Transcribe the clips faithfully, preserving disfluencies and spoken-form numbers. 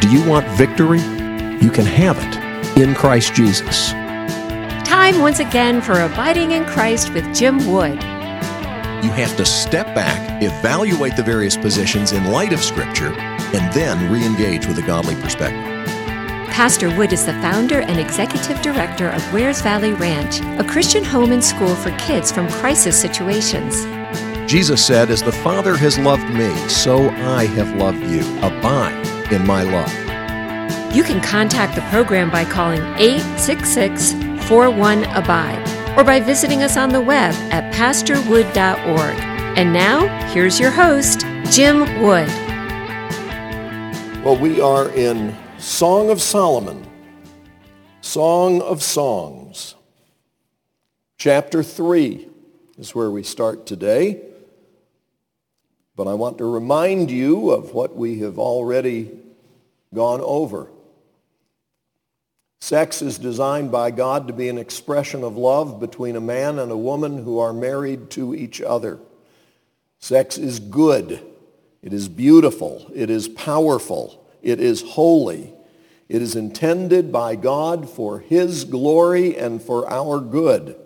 Do you want victory? You can have it in Christ Jesus. Time once again for Abiding in Christ with Jim Wood. You have to step back, evaluate the various positions in light of Scripture, and then re-engage with a godly perspective. Pastor Wood is the founder and executive director of Wares Valley Ranch, a Christian home and school for kids from crisis situations. Jesus said, "As the Father has loved me, so I have loved you. Abide in my love." You can contact the program by calling eight six six, four one, abide or by visiting us on the web at pastor wood dot org. And now, here's your host, Jim Wood. Well, we are in Song of Solomon, Song of Songs. Chapter three is where we start today. But I want to remind you of what we have already gone over. Sex is designed by God to be an expression of love between a man and a woman who are married to each other. Sex is good. It is beautiful. It is powerful. It is holy. It is intended by God for His glory and for our good.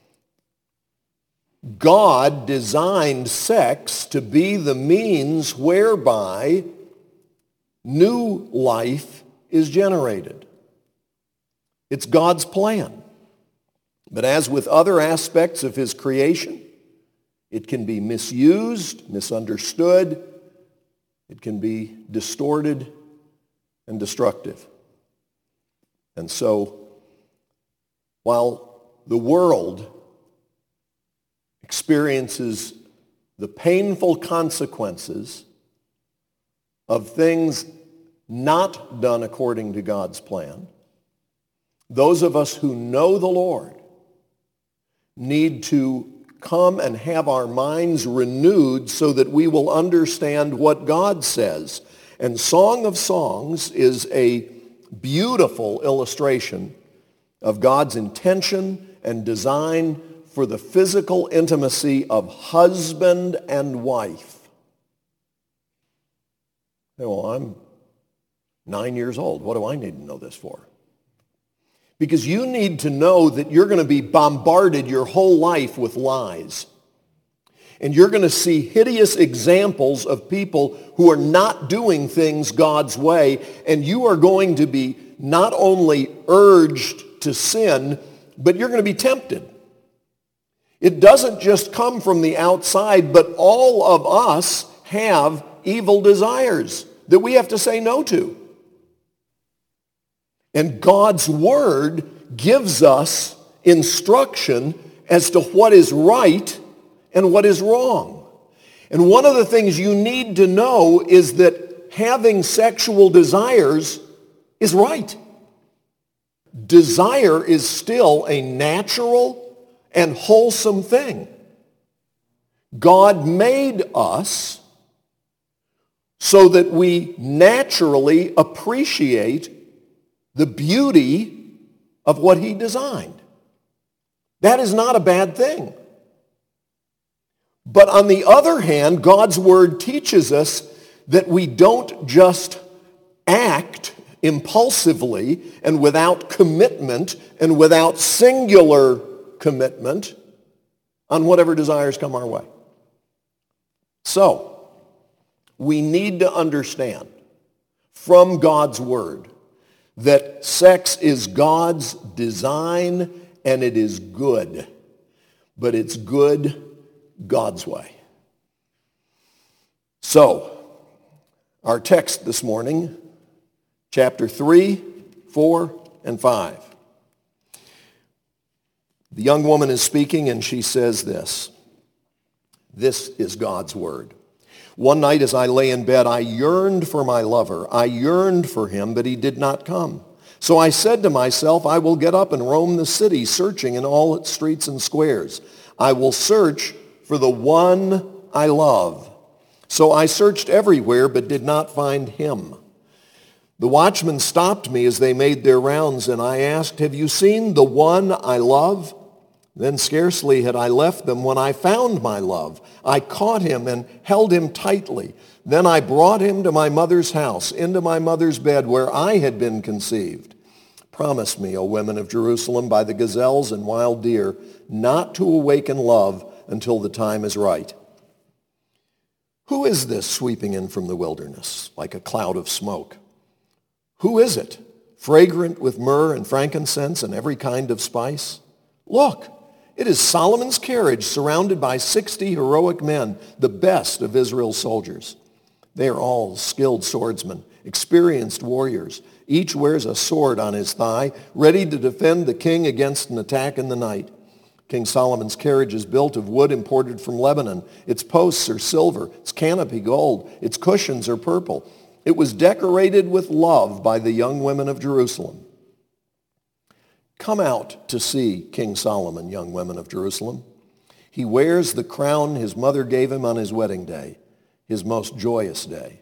God designed sex to be the means whereby new life is generated. It's God's plan. But as with other aspects of His creation, it can be misused, misunderstood. It can be distorted and destructive. And so, while the world experiences the painful consequences of things not done according to God's plan, those of us who know the Lord need to come and have our minds renewed so that we will understand what God says. And Song of Songs is a beautiful illustration of God's intention and design for the physical intimacy of husband and wife. Well, I'm nine years old. What do I need to know this for? Because you need to know that you're going to be bombarded your whole life with lies. And you're going to see hideous examples of people who are not doing things God's way. And you are going to be not only urged to sin, but you're going to be tempted. It doesn't just come from the outside, but all of us have evil desires that we have to say no to. And God's Word gives us instruction as to what is right and what is wrong. And one of the things you need to know is that having sexual desires is right. Desire is still a natural and wholesome thing. God made us so that we naturally appreciate the beauty of what He designed. That is not a bad thing. But on the other hand, God's Word teaches us that we don't just act impulsively and without commitment and without singular commitment on whatever desires come our way. So, we need to understand from God's Word that sex is God's design and it is good, but it's good God's way. So, our text this morning, chapter three, four, and five. The young woman is speaking and she says this. This is God's word. One night as I lay in bed, I yearned for my lover. I yearned for him, but he did not come. So I said to myself, I will get up and roam the city, searching in all its streets and squares. I will search for the one I love. So I searched everywhere, but did not find him. The watchmen stopped me as they made their rounds, and I asked, have you seen the one I love? Then scarcely had I left them when I found my love. I caught him and held him tightly. Then I brought him to my mother's house, into my mother's bed where I had been conceived. Promise me, O women of Jerusalem, by the gazelles and wild deer, not to awaken love until the time is right. Who is this sweeping in from the wilderness like a cloud of smoke? Who is it, fragrant with myrrh and frankincense and every kind of spice? Look, it is Solomon's carriage surrounded by sixty heroic men, the best of Israel's soldiers. They are all skilled swordsmen, experienced warriors. Each wears a sword on his thigh, ready to defend the king against an attack in the night. King Solomon's carriage is built of wood imported from Lebanon. Its posts are silver, its canopy gold, its cushions are purple. It was decorated with love by the young women of Jerusalem. Come out to see King Solomon, young women of Jerusalem. He wears the crown his mother gave him on his wedding day, his most joyous day.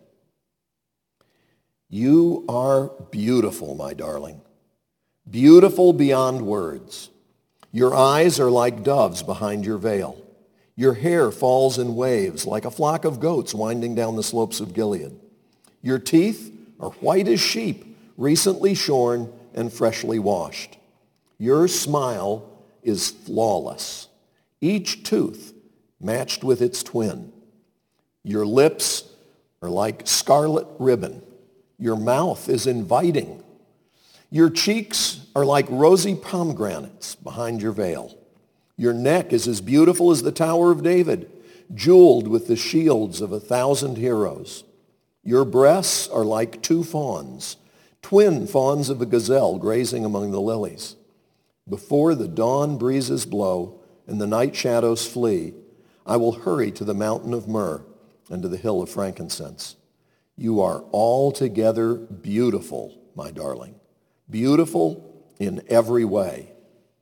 You are beautiful, my darling, beautiful beyond words. Your eyes are like doves behind your veil. Your hair falls in waves like a flock of goats winding down the slopes of Gilead. Your teeth are white as sheep, recently shorn and freshly washed. Your smile is flawless, each tooth matched with its twin. Your lips are like scarlet ribbon. Your mouth is inviting. Your cheeks are like rosy pomegranates behind your veil. Your neck is as beautiful as the Tower of David, jeweled with the shields of a thousand heroes. Your breasts are like two fawns, twin fawns of a gazelle grazing among the lilies. Before the dawn breezes blow and the night shadows flee, I will hurry to the mountain of myrrh and to the hill of frankincense. You are altogether beautiful, my darling, beautiful in every way.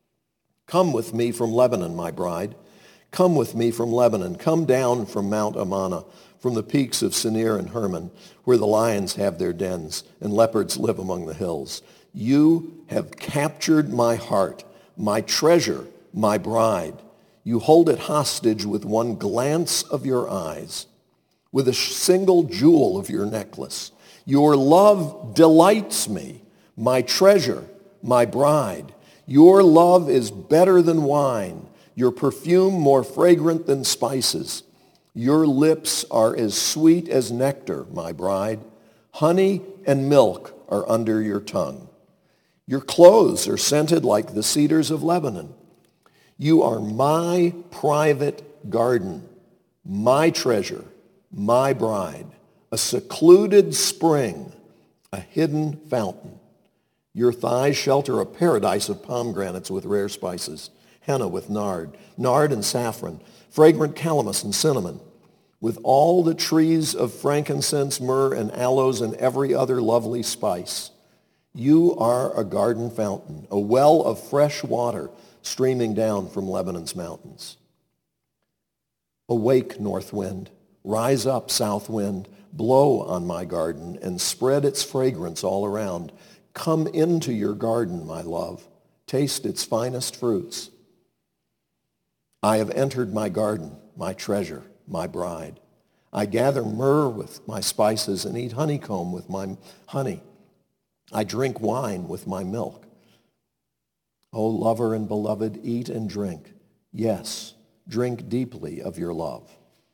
Come with me from Lebanon, my bride. Come with me from Lebanon. Come down from Mount Amana, from the peaks of Senir and Hermon, where the lions have their dens and leopards live among the hills. You have captured my heart, my treasure, my bride. You hold it hostage with one glance of your eyes, with a single jewel of your necklace. Your love delights me, my treasure, my bride. Your love is better than wine, your perfume more fragrant than spices. Your lips are as sweet as nectar, my bride. Honey and milk are under your tongue. Your clothes are scented like the cedars of Lebanon. You are my private garden, my treasure, my bride, a secluded spring, a hidden fountain. Your thighs shelter a paradise of pomegranates with rare spices, henna with nard, nard and saffron, fragrant calamus and cinnamon, with all the trees of frankincense, myrrh, and aloes and every other lovely spice. You are a garden fountain, a well of fresh water streaming down from Lebanon's mountains. Awake, north wind. Rise up, south wind. Blow on my garden and spread its fragrance all around. Come into your garden, my love. Taste its finest fruits. I have entered my garden, my treasure, my bride. I gather myrrh with my spices and eat honeycomb with my honey. I drink wine with my milk. O lover and beloved, eat and drink. Yes, drink deeply of your love.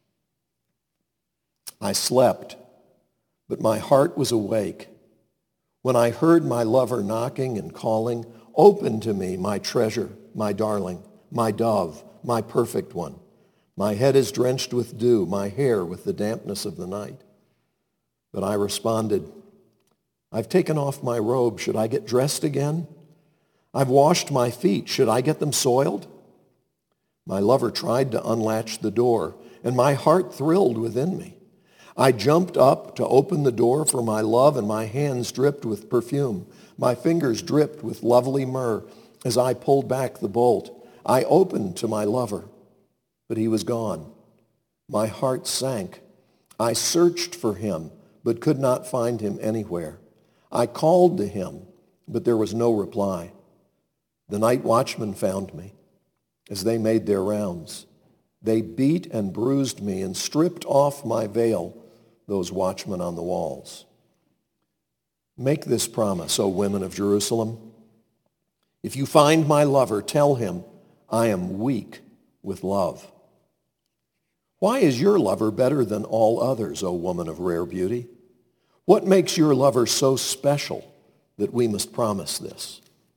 I slept, but my heart was awake. When I heard my lover knocking and calling, open to me, my treasure, my darling, my dove, my perfect one. My head is drenched with dew, my hair with the dampness of the night. But I responded, I've taken off my robe. Should I get dressed again? I've washed my feet. Should I get them soiled? My lover tried to unlatch the door, and my heart thrilled within me. I jumped up to open the door for my love, and my hands dripped with perfume. My fingers dripped with lovely myrrh as I pulled back the bolt. I opened to my lover, but he was gone. My heart sank. I searched for him, but could not find him anywhere. I called to him, but there was no reply. The night watchman found me. as they made their rounds. They beat and bruised me and stripped off my veil, those watchmen on the walls. Make this promise, O women of Jerusalem. If you find my lover, tell him, I am weak with love. Why is your lover better than all others, O woman of rare beauty? What makes your lover so special that we must promise this?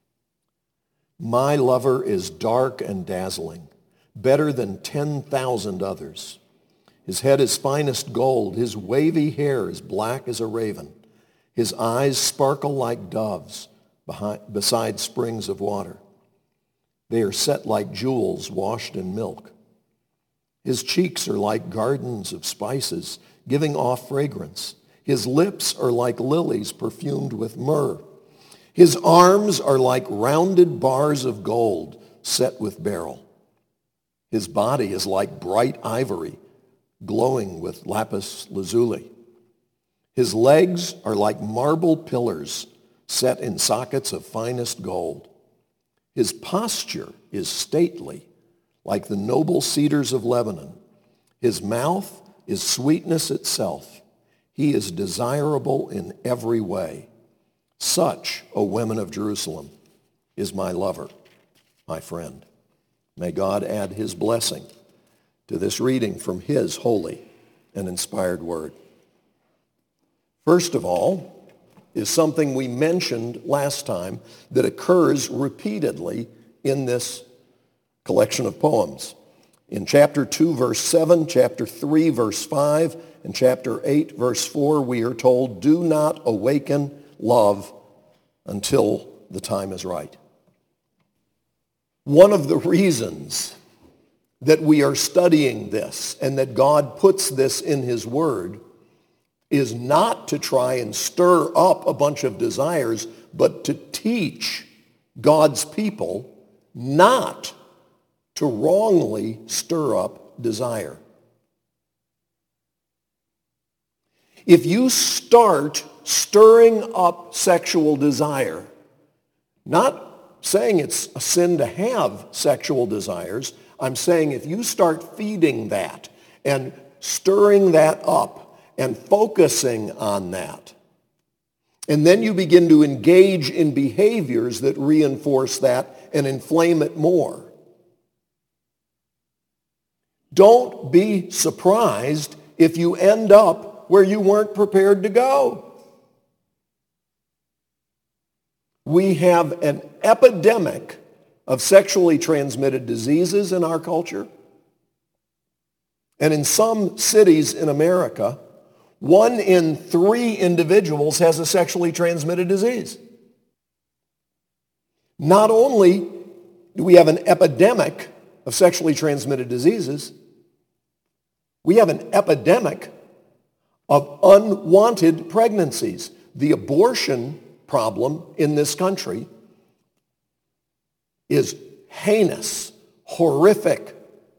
My lover is dark and dazzling, better than ten thousand others. His head is finest gold. His wavy hair is black as a raven. His eyes sparkle like doves behind, beside springs of water. They are set like jewels washed in milk. His cheeks are like gardens of spices, giving off fragrance. His lips are like lilies perfumed with myrrh. His arms are like rounded bars of gold set with beryl. His body is like bright ivory, glowing with lapis lazuli. His legs are like marble pillars set in sockets of finest gold. His posture is stately, like the noble cedars of Lebanon. His mouth is sweetness itself. He is desirable in every way. Such, O women of Jerusalem, is my lover, my friend. May God add his blessing to this reading from his holy and inspired word. First of all, is something we mentioned last time that occurs repeatedly in this collection of poems. In chapter two, verse seven, chapter three, verse five, and chapter eight, verse four, we are told, do not awaken love until the time is right. One of the reasons that we are studying this and that God puts this in his word is not to try and stir up a bunch of desires, but to teach God's people not to wrongly stir up desire. If you start stirring up sexual desire, not saying it's a sin to have sexual desires, I'm saying if you start feeding that and stirring that up and focusing on that, and then you begin to engage in behaviors that reinforce that and inflame it more, don't be surprised if you end up where you weren't prepared to go. We have an epidemic of sexually transmitted diseases in our culture. And in some cities in America, one in three individuals has a sexually transmitted disease. Not only do we have an epidemic of sexually transmitted diseases, we have an epidemic of unwanted pregnancies. The abortion problem in this country is heinous, horrific,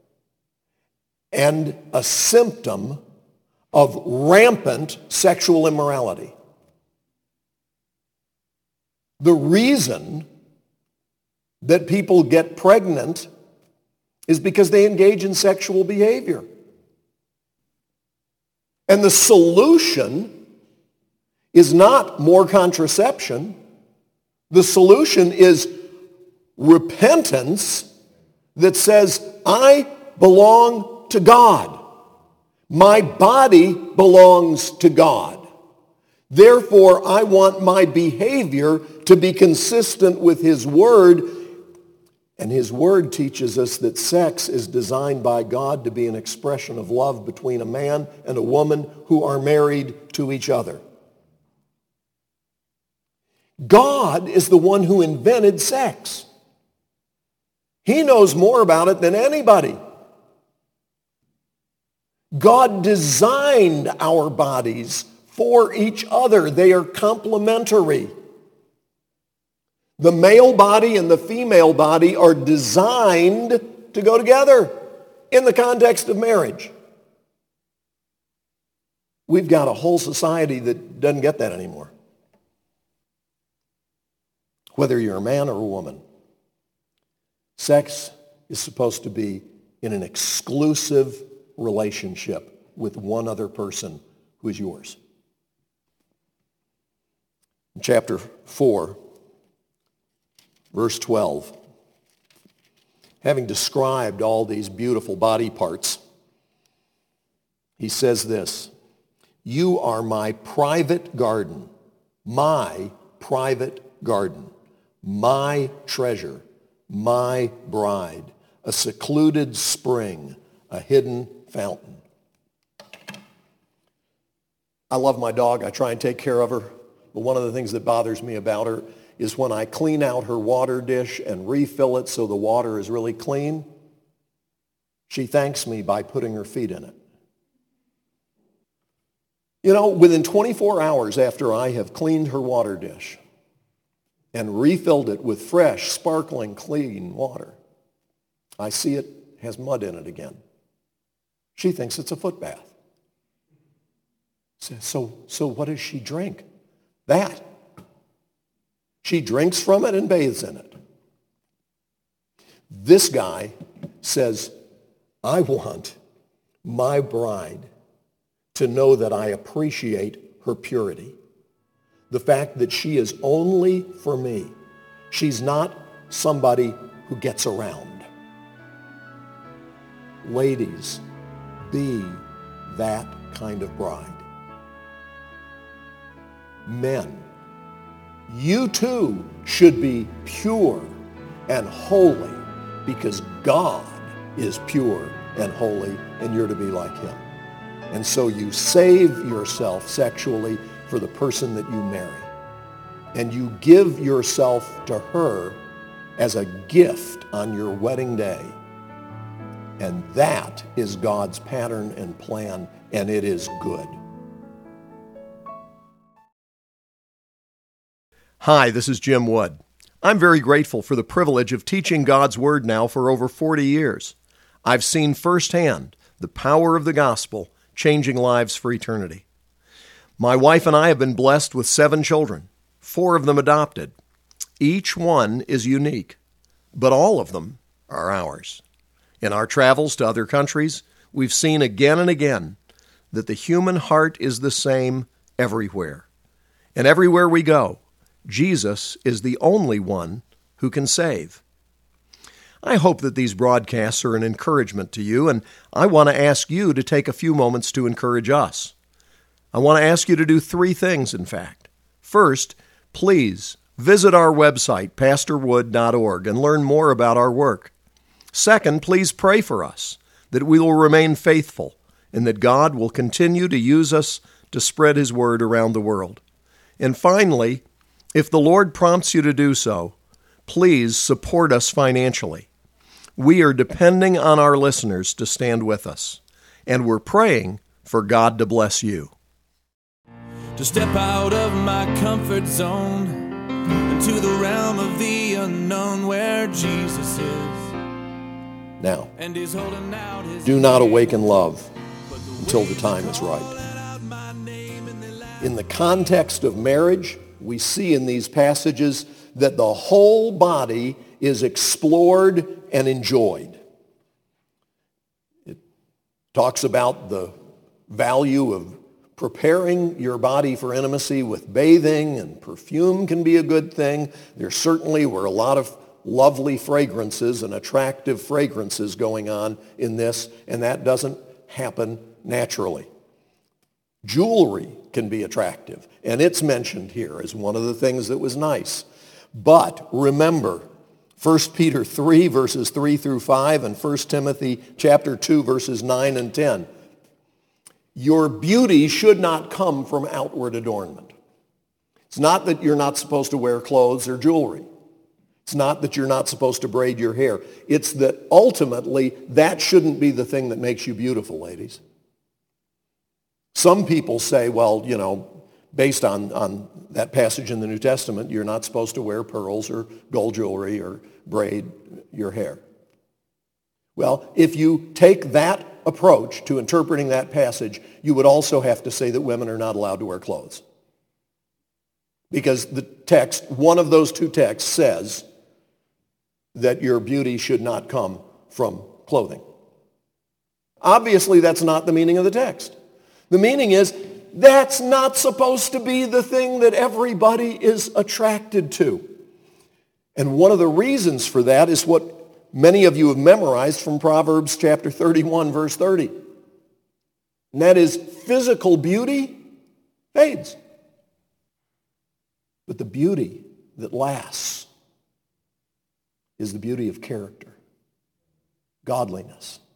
and a symptom of rampant sexual immorality. The reason that people get pregnant is because they engage in sexual behavior. And the solution is not more contraception. The solution is repentance that says, I belong to God. My body belongs to God. Therefore, I want my behavior to be consistent with his word. And his word teaches us that sex is designed by God to be an expression of love between a man and a woman who are married to each other. God is the one who invented sex. He knows more about it than anybody. God designed our bodies for each other. They are complementary. The male body and the female body are designed to go together in the context of marriage. We've got a whole society that doesn't get that anymore. Whether you're a man or a woman, sex is supposed to be in an exclusive relationship with one other person who is yours. In chapter four, verse twelve, having described all these beautiful body parts, he says this, "You are my private garden, my private garden, my treasure, my bride, a secluded spring, a hidden fountain." I love my dog. I try and take care of her. But one of the things that bothers me about her is when I clean out her water dish and refill it so the water is really clean, she thanks me by putting her feet in it. You know, within twenty-four hours after I have cleaned her water dish and refilled it with fresh, sparkling, clean water, I see it has mud in it again. She thinks it's a foot bath. So, so what does she drink? That. She drinks from it and bathes in it. This guy says, I want my bride to know that I appreciate her purity. The fact that she is only for me. She's not somebody who gets around. Ladies, be that kind of bride. Men, you too should be pure and holy because God is pure and holy and you're to be like him. And so you save yourself sexually for the person that you marry. And you give yourself to her as a gift on your wedding day. And that is God's pattern and plan, and it is good. Hi, this is Jim Wood. I'm very grateful for the privilege of teaching God's Word now for over forty years. I've seen firsthand the power of the gospel changing lives for eternity. My wife and I have been blessed with seven children, four of them adopted. Each one is unique, but all of them are ours. In our travels to other countries, we've seen again and again that the human heart is the same everywhere. And everywhere we go, Jesus is the only one who can save. I hope that these broadcasts are an encouragement to you, and I want to ask you to take a few moments to encourage us. I want to ask you to do three things, in fact. First, please visit our website, pastor wood dot org, and learn more about our work. Second, please pray for us, that we will remain faithful, and that God will continue to use us to spread His word around the world. And finally, if the Lord prompts you to do so, please support us financially. We are depending on our listeners to stand with us, and we're praying for God to bless you. To step out of my comfort zone into the realm of the unknown where Jesus is. Now, And he's holding out his do not awaken love until the time is right. In the context of marriage, we see in these passages that the whole body is explored and enjoyed. It talks about the value of preparing your body for intimacy with bathing, and perfume can be a good thing. There certainly were a lot of lovely fragrances and attractive fragrances going on in this, and that doesn't happen naturally. Jewelry can be attractive, and it's mentioned here as one of the things that was nice. But remember, First Peter three, verses three through five, and First Timothy chapter two, verses nine and ten. Your beauty should not come from outward adornment. It's not that you're not supposed to wear clothes or jewelry. It's not that you're not supposed to braid your hair. It's that ultimately that shouldn't be the thing that makes you beautiful, ladies. Some people say, well, you know, based on, on that passage in the New Testament, you're not supposed to wear pearls or gold jewelry or braid your hair. Well, if you take that approach to interpreting that passage, you would also have to say that women are not allowed to wear clothes. Because the text, one of those two texts says that your beauty should not come from clothing. Obviously, that's not the meaning of the text. The meaning is that's not supposed to be the thing that everybody is attracted to. And one of the reasons for that is what many of you have memorized from Proverbs chapter thirty-one, verse thirty. And that is, physical beauty fades. But the beauty that lasts is the beauty of character, godliness.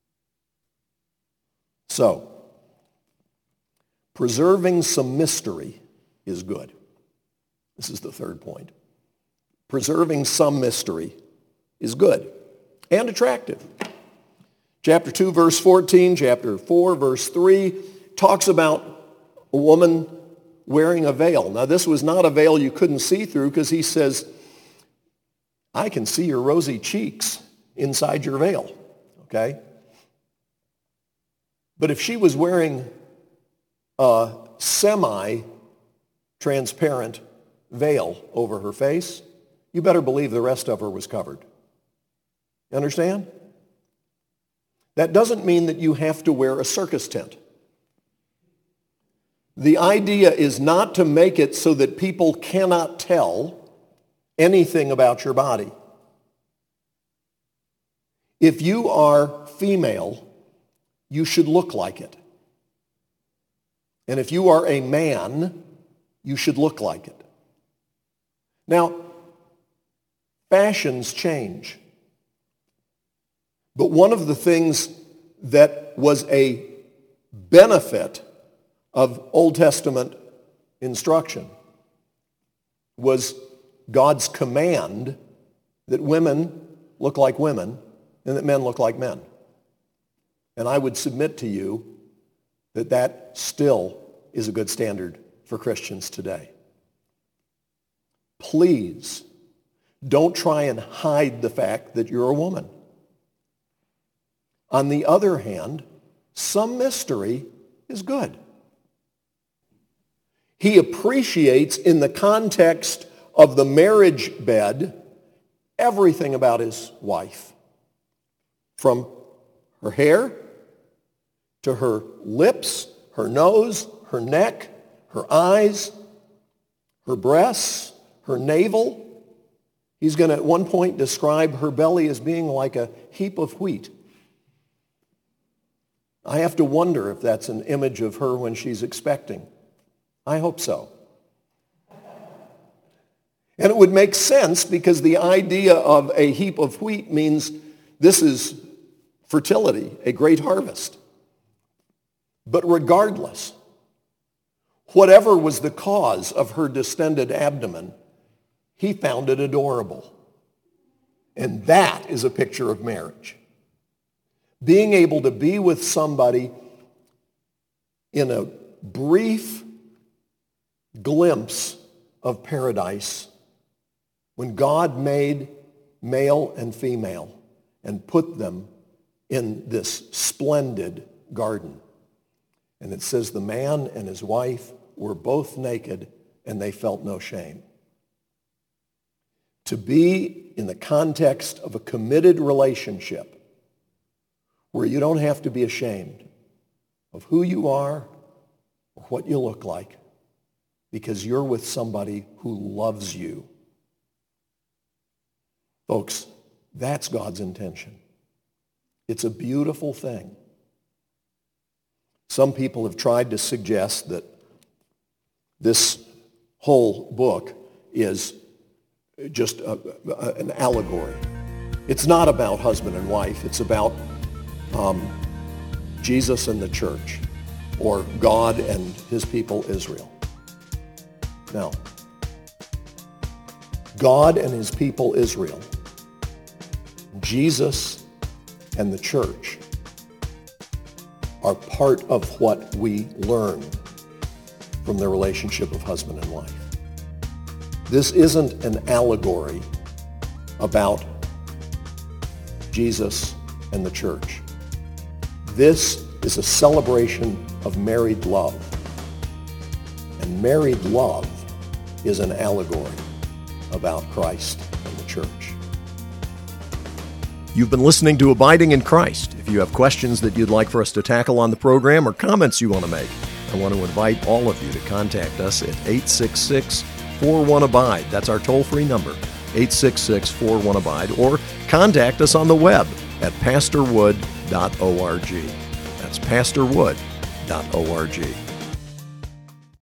So, preserving some mystery is good. This is the third point. Preserving some mystery is good and attractive. Chapter two, verse fourteen, chapter four, verse three, talks about a woman wearing a veil. Now, this was not a veil you couldn't see through, because he says, I can see your rosy cheeks inside your veil, okay? But if she was wearing a semi-transparent veil over her face, you better believe the rest of her was covered. You understand? That doesn't mean that you have to wear a circus tent. The idea is not to make it so that people cannot tell anything about your body. If you are female, you should look like it. And if you are a man, you should look like it. Now, fashions change. But one of the things that was a benefit of Old Testament instruction was God's command that women look like women and that men look like men. And I would submit to you that that still is a good standard for Christians today. Please don't try and hide the fact that you're a woman. On the other hand, some mystery is good. He appreciates, in the context of the marriage bed, everything about his wife. From her hair to her lips, her nose, her neck, her eyes, her breasts, her navel. He's going to at one point describe her belly as being like a heap of wheat. I have to wonder if that's an image of her when she's expecting. I hope so. And it would make sense, because the idea of a heap of wheat means this is fertility, a great harvest. But regardless, whatever was the cause of her distended abdomen, he found it adorable. And that is a picture of marriage. Being able to be with somebody in a brief glimpse of paradise when God made male and female and put them in this splendid garden. And it says the man and his wife were both naked and they felt no shame. To be in the context of a committed relationship where you don't have to be ashamed of who you are or what you look like, because you're with somebody who loves you. Folks, that's God's intention. It's a beautiful thing. Some people have tried to suggest that this whole book is just a, a, an allegory. It's not about husband and wife. It's about um, Jesus and the church, or God and his people Israel. Now, God and his people Israel, Jesus and the church are part of what we learn from the relationship of husband and wife. This isn't an allegory about Jesus and the church. This is a celebration of married love. And married love is an allegory about Christ and the church. You've been listening to Abiding in Christ. If you have questions that you'd like for us to tackle on the program or comments you want to make, I want to invite all of you to contact us at eight six six, four one, ABIDE. That's our toll-free number, eight six six, four one, ABIDE, or contact us on the web at pastor wood dot org. That's pastor wood dot org.